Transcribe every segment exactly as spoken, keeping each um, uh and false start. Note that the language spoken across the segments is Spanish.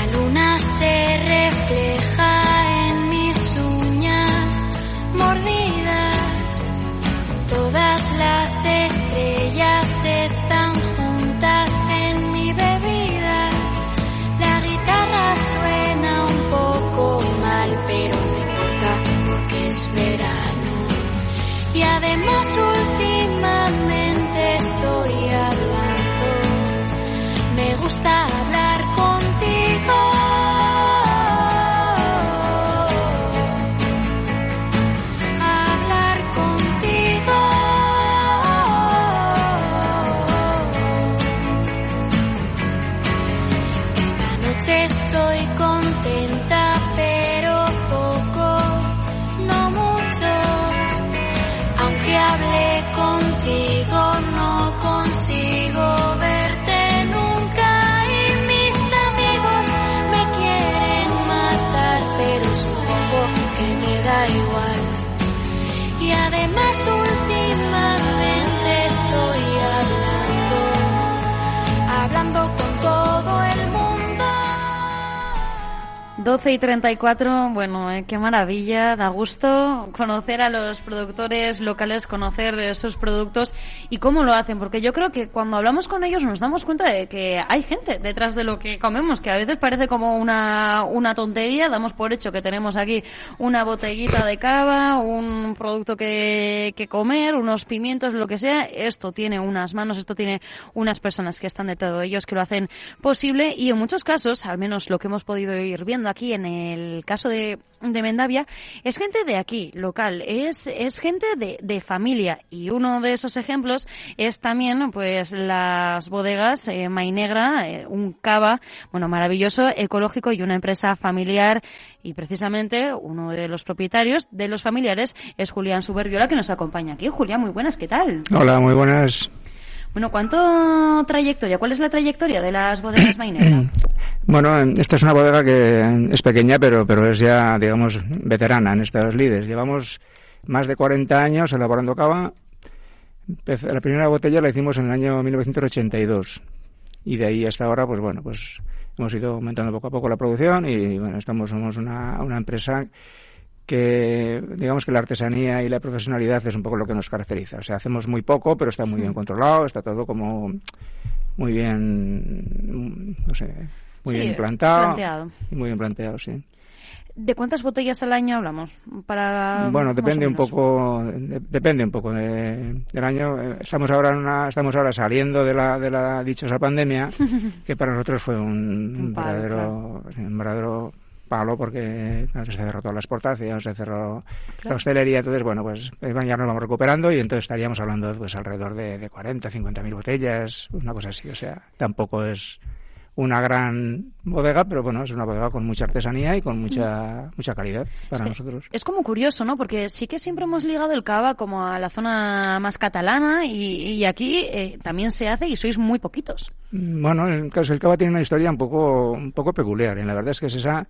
La luna se refleja en mis uñas mordidas. Todas las estrellas están juntas en mi bebida. La guitarra suena un poco mal, pero no importa porque es verano. Y además últimamente estoy hablando. Me gusta hablar contigo. Hablar contigo. Esta noche estoy contenta, pero poco, no mucho. Aunque hable contigo, no consigo verte nunca. Y mis amigos me quieren matar, pero supongo que me da igual. Y además últimamente estoy hablando, hablando con todo el mundo. doce y treinta y cuatro, bueno, eh, qué maravilla, da gusto conocer a los productores locales, conocer sus productos y cómo lo hacen, porque yo creo que cuando hablamos con ellos nos damos cuenta de que hay gente detrás de lo que comemos, que a veces parece como una, una tontería, damos por hecho que tenemos aquí una botellita de cava, un producto que, que comer, unos pimientos, lo que sea. Esto tiene unas manos, esto tiene unas personas que están detrás de ellos, que lo hacen posible, y en muchos casos, al menos lo que hemos podido ir viendo aquí en el caso de, de Mendavia, es gente de aquí, local, es, es gente de, de familia, y uno de esos ejemplos es también pues las bodegas eh, Mainegra, eh, un cava, bueno, maravilloso, ecológico y una empresa familiar, y precisamente uno de los propietarios, de los familiares, es Julián Suberbiola, que nos acompaña aquí. Julián, muy buenas, ¿qué tal? Hola, muy buenas. Bueno, ¿cuánto trayectoria? ¿Cuál es la trayectoria de las bodegas Mainegra? Bueno, esta es una bodega que es pequeña, pero pero es ya, digamos, veterana en estas lides. Llevamos más de cuarenta años elaborando cava. La primera botella la hicimos en el año mil novecientos ochenta y dos. Y de ahí hasta ahora, pues bueno, pues hemos ido aumentando poco a poco la producción y, bueno, estamos somos una, una empresa que, digamos que la artesanía y la profesionalidad es un poco lo que nos caracteriza. O sea, hacemos muy poco, pero está muy bien controlado, está todo como muy bien, no sé, muy sí, bien plantado. planteado. Y muy bien planteado, sí. ¿De cuántas botellas al año hablamos? Para bueno, depende un poco, de, depende un poco de, del año. Estamos ahora en una, estamos ahora saliendo de la de la dichosa pandemia, que para nosotros fue un, un palo, verdadero, claro. un verdadero palo, porque claro, se cerró toda la exportación, se cerró claro. la hostelería. Entonces, bueno, pues ya nos vamos recuperando y entonces estaríamos hablando pues alrededor de, de cuarenta, cincuenta mil botellas, una cosa así. O sea, tampoco es una gran bodega, pero bueno, es una bodega con mucha artesanía y con mucha mucha calidad para es nosotros. Es como curioso, ¿no? Porque sí que siempre hemos ligado el cava como a la zona más catalana y, y aquí eh, también se hace y sois muy poquitos. Bueno, el caso el cava tiene una historia un poco un poco peculiar, y la verdad es que es esa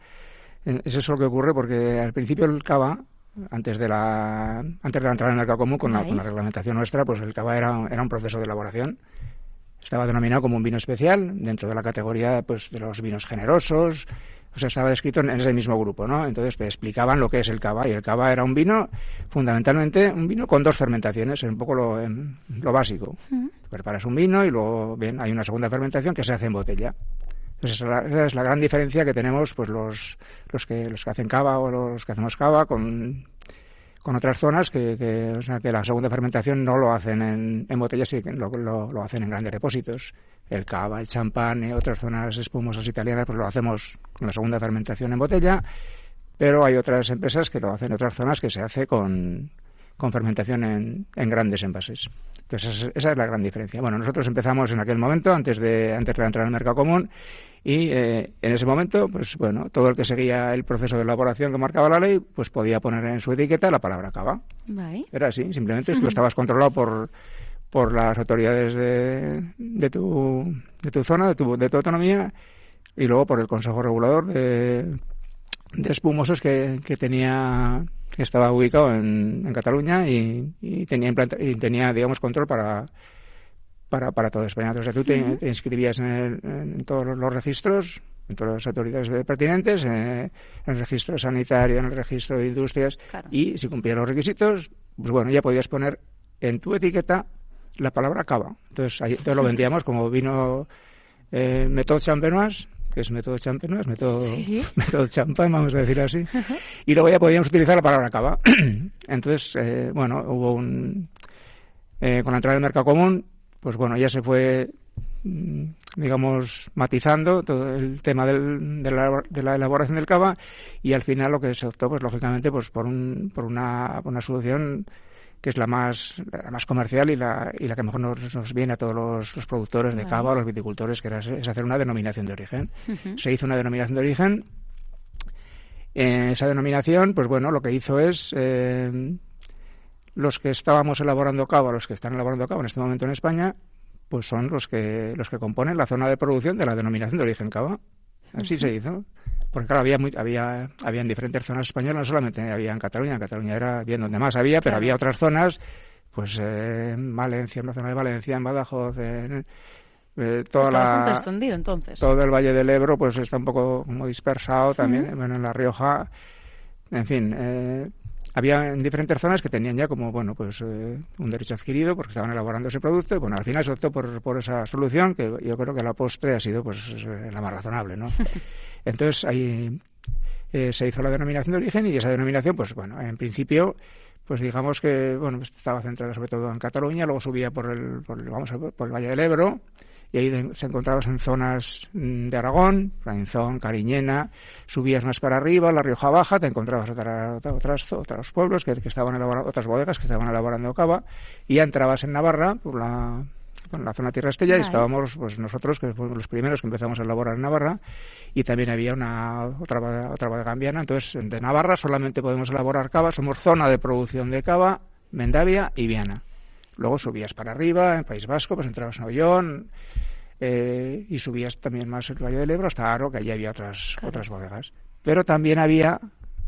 es eso lo que ocurre, porque al principio el cava, antes de la antes de la entrada en el mercado común con la, con la reglamentación nuestra, pues el cava era era un proceso de elaboración. Estaba denominado como un vino especial dentro de la categoría pues de los vinos generosos. O sea, estaba descrito en ese mismo grupo, ¿no? Entonces te explicaban lo que es el cava, y el cava era un vino, fundamentalmente un vino con dos fermentaciones, es un poco lo, lo básico. Uh-huh. Preparas un vino y luego, bien, hay una segunda fermentación que se hace en botella. Entonces esa es la, esa es la gran diferencia que tenemos pues los los que los que hacen cava o los que hacemos cava con con otras zonas que, que, o sea, que la segunda fermentación no lo hacen en, en botellas, sino que lo, lo, lo hacen en grandes depósitos. El cava, el champán y otras zonas espumosas italianas, pues lo hacemos con la segunda fermentación en botella, pero hay otras empresas que lo hacen en otras zonas que se hace con, con fermentación en, en grandes envases. Entonces esa es la gran diferencia. Bueno, nosotros empezamos en aquel momento, antes de, antes de entrar al mercado común, y eh, en ese momento, pues bueno, todo el que seguía el proceso de elaboración que marcaba la ley, pues podía poner en su etiqueta la palabra cava. Vale. Era así, simplemente tú estabas controlado por por las autoridades de, de tu de tu zona, de tu de tu autonomía, y luego por el Consejo Regulador de, de espumosos que, que tenía que estaba ubicado en, en Cataluña y, y tenía implanta, y tenía digamos control para para para toda España. O sea, tú te, te inscribías en, el, en todos los registros en todas las autoridades pertinentes, eh, en el registro sanitario, en el registro de industrias, claro. Y si cumplías los requisitos, pues bueno, ya podías poner en tu etiqueta la palabra cava. Entonces, ahí, entonces lo vendíamos como vino eh, método champenoise, que es método champenoise, método, ¿sí? método champán, vamos a decir así, uh-huh. Y luego ya podíamos utilizar la palabra cava. Entonces, eh, bueno, hubo un... Eh, con la entrada del mercado común, pues bueno, ya se fue, digamos, matizando todo el tema del, de, la, de la elaboración del cava, y al final lo que se optó, pues lógicamente, pues por un por una, una solución que es la más la más comercial y la y la que mejor nos, nos viene a todos los, los productores de vale. cava, a los viticultores, que era, es hacer una denominación de origen. Uh-huh. Se hizo una denominación de origen. Eh, esa denominación, pues bueno, lo que hizo es... Eh, los que estábamos elaborando cava, los que están elaborando cava en este momento en España, pues son los que los que componen la zona de producción de la denominación de origen cava. Así uh-huh. se hizo. Porque claro, había muy, había había en diferentes zonas españolas, no solamente había en Cataluña, en Cataluña era bien donde más había, pero claro. había otras zonas, pues eh, en Valencia, en la zona de Valencia, en Badajoz, en eh, toda está la, bastante extendido entonces. Todo el Valle del Ebro, pues está un poco como dispersado también, uh-huh. bueno, en La Rioja, en fin, eh, había en diferentes zonas que tenían ya como, bueno, pues eh, un derecho adquirido porque estaban elaborando ese producto, y bueno, al final se optó por, por esa solución, que yo creo que a la postre ha sido pues la más razonable, ¿no? Entonces ahí eh, se hizo la denominación de origen, y esa denominación, pues bueno, en principio, pues digamos que, bueno, estaba centrada sobre todo en Cataluña, luego subía por el, por el vamos a ver, por el Valle del Ebro, y ahí de, se encontrabas en zonas de Aragón, Rainzón, Cariñena, subías más para arriba, La Rioja Baja, te encontrabas otra, otras, otros pueblos que, que estaban elaborando, otras bodegas que estaban elaborando cava, y ya entrabas en Navarra, por la, por la zona Tierra Estella, y estábamos pues nosotros, que fuimos los primeros que empezamos a elaborar en Navarra, y también había una otra, otra bodega en Viana. Entonces, de Navarra solamente podemos elaborar cava, somos zona de producción de cava, Mendavia y Viana. Luego subías para arriba, en País Vasco, pues entrabas en Ollón, eh, y subías también más el Valle del Ebro hasta Aro, que allí había otras claro. otras bodegas. Pero también había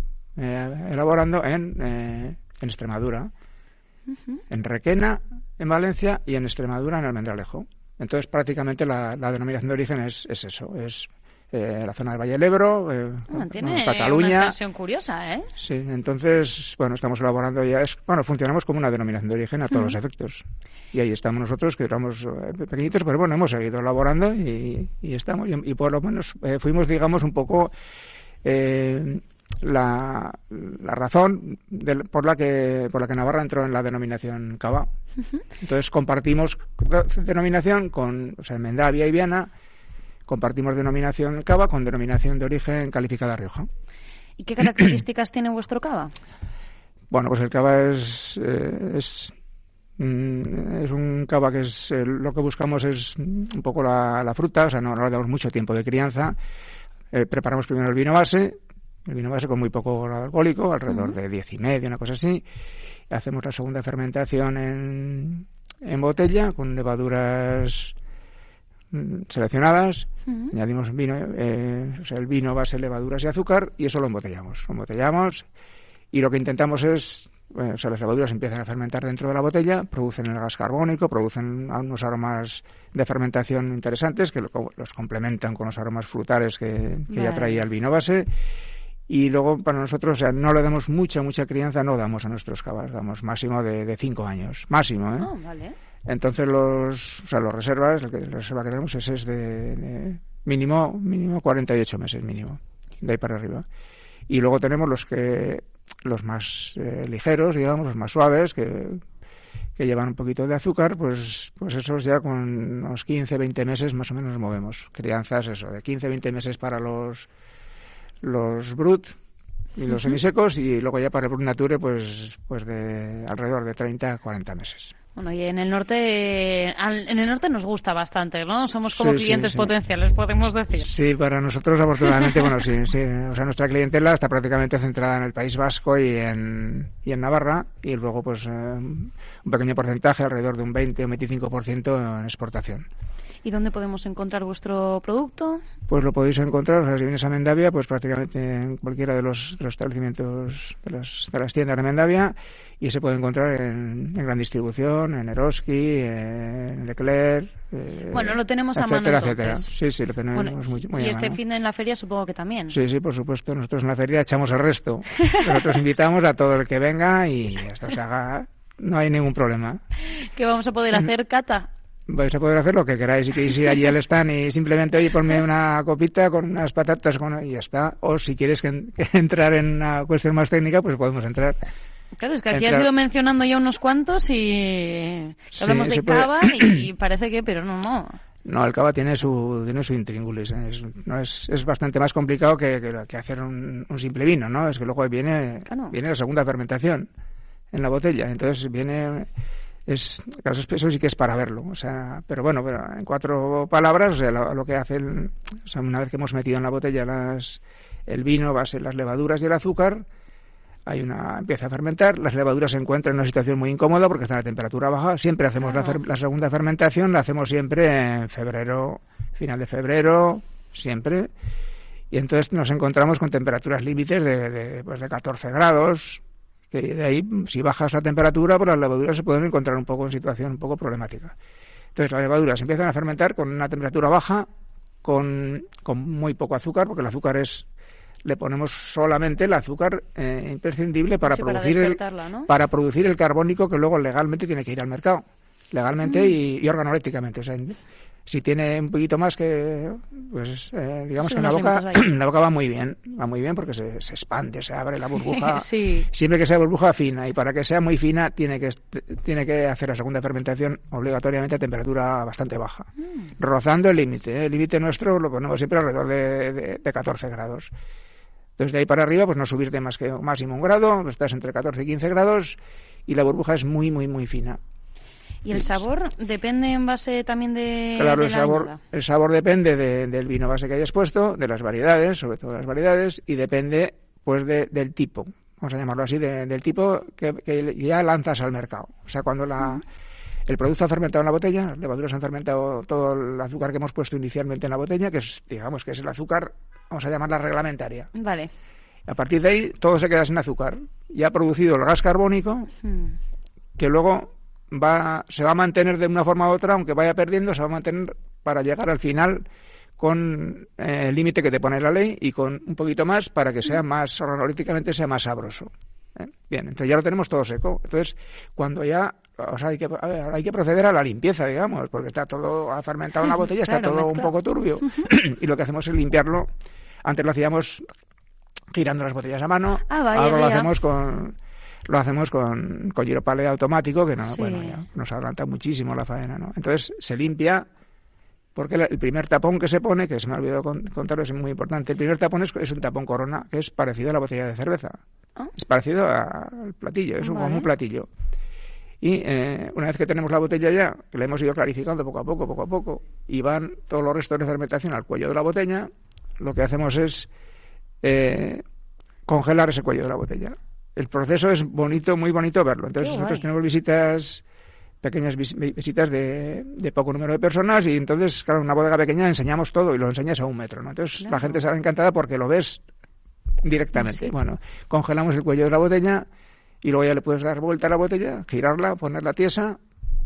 eh, elaborando en, eh, en Extremadura, uh-huh. en Requena, en Valencia, y en Extremadura, en Almendralejo. Entonces, prácticamente la, la denominación de origen es, es eso, es eh, la zona del Valle del Ebro, eh, ah, tiene Cataluña. Una extensión curiosa, ¿eh? Sí, entonces, bueno, estamos elaborando ya, es, bueno, funcionamos como una denominación de origen a todos uh-huh. los efectos. Y ahí estamos nosotros, que éramos eh, pequeñitos, pero bueno, hemos seguido elaborando y, y estamos, y, y por lo menos eh, fuimos, digamos, un poco eh, la, la razón de, por la que por la que Navarra entró en la denominación cava. Uh-huh. Entonces compartimos denominación con, o sea, Mendavia y Viana, compartimos denominación cava con denominación de origen calificada Rioja. ¿Y qué características tiene vuestro cava? Bueno, pues el cava es eh, es mm, es un cava que es eh, lo que buscamos es un poco la, la fruta, o sea, no, no le damos mucho tiempo de crianza. Eh, preparamos primero el vino base, el vino base con muy poco grado alcohólico, alrededor uh-huh. de diez y medio, una cosa así. Hacemos la segunda fermentación en, en botella con levaduras seleccionadas, uh-huh. añadimos vino, eh, o sea, el vino, base, levaduras y azúcar, y eso lo embotellamos. Lo embotellamos y lo que intentamos es, bueno, o sea, las levaduras empiezan a fermentar dentro de la botella, producen el gas carbónico, producen unos aromas de fermentación interesantes que lo, los complementan con los aromas frutales que, que vale. ya traía el vino base. Y luego para nosotros, o sea, no le damos mucha, mucha crianza, no damos a nuestros cavas, damos máximo de, de cinco años, máximo, ¿eh? Oh, vale. Entonces los, o sea, los reservas, la, que, la reserva que tenemos es, es de, de mínimo, mínimo cuarenta y ocho meses mínimo, de ahí para arriba. Y luego tenemos los que, los más eh, ligeros, digamos, los más suaves, que, que llevan un poquito de azúcar, pues, pues esos ya con unos quince, veinte meses más o menos nos movemos. Crianzas, eso, de quince, veinte meses para los, los brut y los uh-huh. semisecos, y luego ya para el brut nature, pues, pues de alrededor de treinta a cuarenta meses. Bueno, y en el norte, en el norte nos gusta bastante, ¿no? Somos como sí, clientes sí, sí. potenciales, podemos decir. Sí, para nosotros afortunadamente, bueno, sí, sí. O sea, nuestra clientela está prácticamente centrada en el País Vasco y en, y en Navarra, y luego pues eh, un pequeño porcentaje, alrededor de un veinte o veinticinco por ciento en exportación. ¿Y dónde podemos encontrar vuestro producto? Pues lo podéis encontrar, o sea, si vienes a Mendavia, pues prácticamente en cualquiera de los, de los establecimientos de las, de las tiendas de Mendavia, y se puede encontrar en, en gran distribución, Rawson, en Eroski, en Leclerc. Eh, bueno, lo tenemos etcétera, a mano etcétera. entonces. Sí, sí, lo tenemos Bueno, muy, muy y a este mano. fin de en la feria supongo que también. Sí, sí, por supuesto. Nosotros en la feria echamos el resto. Nosotros invitamos a todo el que venga y esto se haga. No hay ningún problema. ¿Qué vamos a poder hacer, Cata? Vais a poder hacer lo que queráis. Si queréis ir allí al stand y simplemente, oye, ponme una copita con unas patatas con... y ya está. O si quieres que, que entrar en una cuestión más técnica, pues podemos entrar. Claro, es que aquí Entrar... has ido mencionando ya unos cuantos y Sí, hablamos de puede... cava y parece que, pero no, no. No, el cava tiene su tiene su intríngulis. ¿eh? Es, no es, es bastante más complicado que, que, que hacer un, un simple vino, ¿no? Es que luego viene, Claro. viene la segunda fermentación en la botella. Entonces viene... Es, claro, eso sí que es para verlo, o sea, pero bueno, pero en cuatro palabras, o sea, lo, lo que hace, el, o sea, una vez que hemos metido en la botella las, el vino, va a ser las levaduras y el azúcar, hay una, empieza a fermentar, las levaduras se encuentran en una situación muy incómoda porque están a temperatura baja, siempre hacemos Claro. la, fer, la segunda fermentación, la hacemos siempre en febrero, final de febrero, siempre, y entonces nos encontramos con temperaturas límites de, de, pues de catorce grados, que de ahí, si bajas la temperatura, pues las levaduras se pueden encontrar un poco en situación un poco problemática. Entonces las levaduras empiezan a fermentar con una temperatura baja, con, con muy poco azúcar, porque el azúcar es, le ponemos solamente el azúcar eh, imprescindible para Sí, para producir el, ¿no? para producir el carbónico que luego legalmente tiene que ir al mercado, legalmente mm. y, y organolépticamente, o sea, si tiene un poquito más que, pues, eh, digamos sí, que en la boca, la boca va muy bien, va muy bien porque se, se expande, se abre la burbuja, sí. Siempre que sea burbuja fina, y para que sea muy fina tiene que tiene que hacer la segunda fermentación obligatoriamente a temperatura bastante baja, mm. rozando el límite, ¿eh? El límite nuestro lo ponemos siempre alrededor de, de, de catorce grados. Entonces de ahí para arriba pues no subirte más que máximo un grado, estás entre catorce y quince grados y la burbuja es muy, muy, muy fina. ¿Y el sabor depende en base también de, claro, de el la sabor, añada? El sabor depende de, del vino base que hayas puesto, de las variedades, sobre todo las variedades, y depende pues de, del tipo, vamos a llamarlo así, de, del tipo que, que ya lanzas al mercado. O sea, cuando la, mm. el producto ha fermentado en la botella, las levaduras han fermentado todo el azúcar que hemos puesto inicialmente en la botella, que es, digamos, que es el azúcar, vamos a llamarla reglamentaria. Vale. A partir de ahí, todo se queda sin azúcar. Y ha producido el gas carbónico, mm. que luego... va se va a mantener de una forma u otra, aunque vaya perdiendo, se va a mantener para llegar al final con eh, el límite que te pone la ley y con un poquito más para que sea más, organolépticamente sea más sabroso. ¿eh? Bien, entonces ya lo tenemos todo seco. Entonces, cuando ya, o sea, hay que, a ver, hay que proceder a la limpieza, digamos, porque está todo ha fermentado en la botella, está claro, todo mezcla. un poco turbio. Y lo que hacemos es limpiarlo. Antes lo hacíamos girando las botellas a mano, ah, vaya, ahora lo vaya. hacemos con... Lo hacemos con, con giropale automático, que no, sí. bueno, ya nos adelanta muchísimo la faena, ¿no? Entonces se limpia, porque el primer tapón que se pone, que se me ha olvidado contarlo, es muy importante. El primer tapón es, es un tapón Corona, que es parecido a la botella de cerveza. ¿Oh? Es parecido a, al platillo, es vale. un, como un platillo. Y eh, una vez que tenemos la botella ya, que la hemos ido clarificando poco a poco, poco a poco, y van todos los restos de fermentación al cuello de la botella, lo que hacemos es eh, congelar ese cuello de la botella. El proceso es bonito, muy bonito verlo. Entonces Qué nosotros guay. tenemos visitas, pequeñas vis visitas de, de poco número de personas y entonces, claro, en una bodega pequeña enseñamos todo y lo enseñas a un metro, ¿no? Entonces claro. La gente se va encantada porque lo ves directamente. Sí. Bueno, congelamos el cuello de la botella y luego ya le puedes dar vuelta a la botella, girarla, ponerla tiesa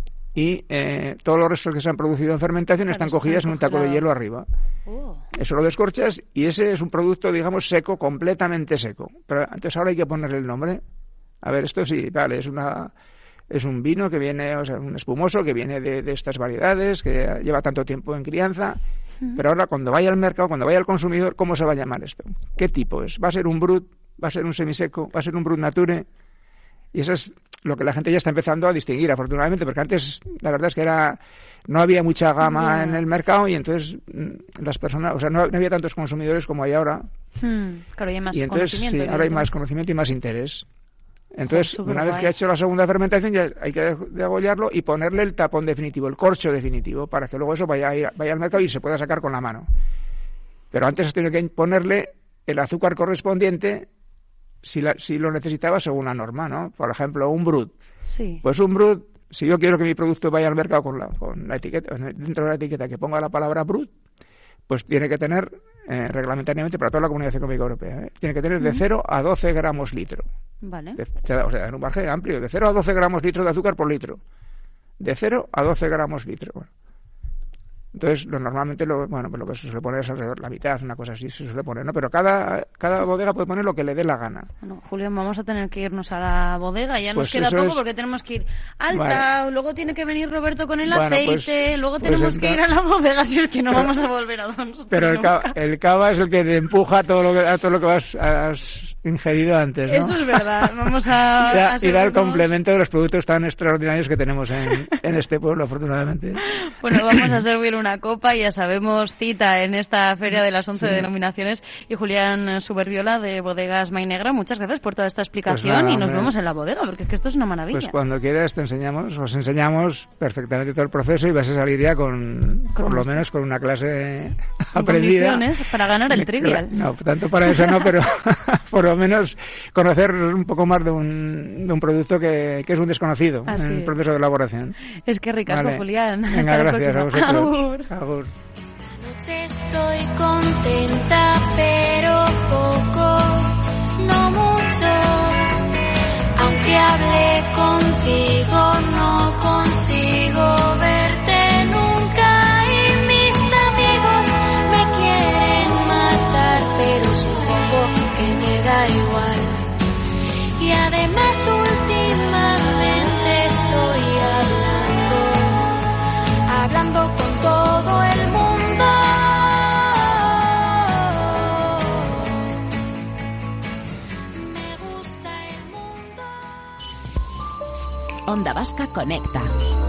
y eh, todos los restos que se han producido en fermentación claro, están cogidas en un taco de hielo arriba. Uh. Eso lo descorchas y ese es un producto, digamos, seco, completamente seco. Pero entonces ahora hay que ponerle el nombre. A ver, esto sí, vale, es una es un vino que viene, o sea, un espumoso que viene de, de estas variedades, que lleva tanto tiempo en crianza. Uh-huh. Pero ahora cuando vaya al mercado, cuando vaya al consumidor, ¿cómo se va a llamar esto? ¿Qué tipo es? ¿Va a ser un brut? ¿Va a ser un semiseco? ¿Va a ser un brut nature? Y eso es lo que la gente ya está empezando a distinguir, afortunadamente, porque antes la verdad es que era no había mucha gama yeah. en el mercado y entonces las personas, o sea, no, no había tantos consumidores como hay ahora. Hmm, claro, y hay más y entonces, conocimiento. Sí, ahora hay más conocimiento y más interés. Entonces, oh, una vez que ha hecho la segunda fermentación, ya hay que degollarlo y ponerle el tapón definitivo, el corcho definitivo, para que luego eso vaya, a ir, vaya al mercado y se pueda sacar con la mano. Pero antes has tenido que ponerle el azúcar correspondiente si, la, si lo necesitaba según la norma, ¿no? Por ejemplo, un brut. Sí. Pues un brut, si yo quiero que mi producto vaya al mercado con la, con la etiqueta, dentro de la etiqueta que ponga la palabra brut, pues tiene que tener, eh, reglamentariamente, para toda la Comunidad Económica Europea, ¿eh? Tiene que tener de cero a doce gramos litro. Vale. De, o sea, en un margen amplio, de cero a doce gramos litro de azúcar por litro. de cero a doce gramos litro. Bueno. Entonces, lo normalmente, lo, bueno, pues lo que se suele poner es alrededor la mitad, una cosa así se suele poner, ¿no? Pero cada, cada bodega puede poner lo que le dé la gana. Bueno, Julián, vamos a tener que irnos a la bodega, ya pues nos queda poco es... porque tenemos que ir alta, vale. Luego tiene que venir Roberto con el bueno, aceite, pues, luego pues tenemos entra... que ir a la bodega, si es que no pero, vamos a volver a nosotros. Pero el cava, el cava es el que te empuja todo lo que, a todo lo que has, has ingerido antes, ¿no? Eso es verdad, vamos a... y, da, a y da el complemento de los productos tan extraordinarios que tenemos en, en este pueblo, afortunadamente. Bueno, vamos a servir una copa y a sabemos cita en esta feria de las once sí. denominaciones. Y Julián Suberbiola de Bodegas Mainegra, muchas gracias por toda esta explicación pues nada, y nos hombre. vemos en la bodega, porque es que esto es una maravilla. Pues cuando quieras te enseñamos, os enseñamos perfectamente todo el proceso y vas a salir ya con, con por lo menos con una clase con aprendida. Para ganar el trivial. No, tanto para eso no, pero por lo menos conocer un poco más de un, de un producto que, que es un desconocido Así en el proceso de elaboración. Es que ricasco, vale. Julián. Venga, Hasta gracias a vosotros. Agur. Agur. Estoy contenta, pero poco, no mucho. Aunque hable contigo, no consigo verte nunca. Y mis amigos me quieren matar, pero supongo que me da igual. Y además últimamente estoy hablando, hablando con todo el mundo. Onda Vasca Conecta.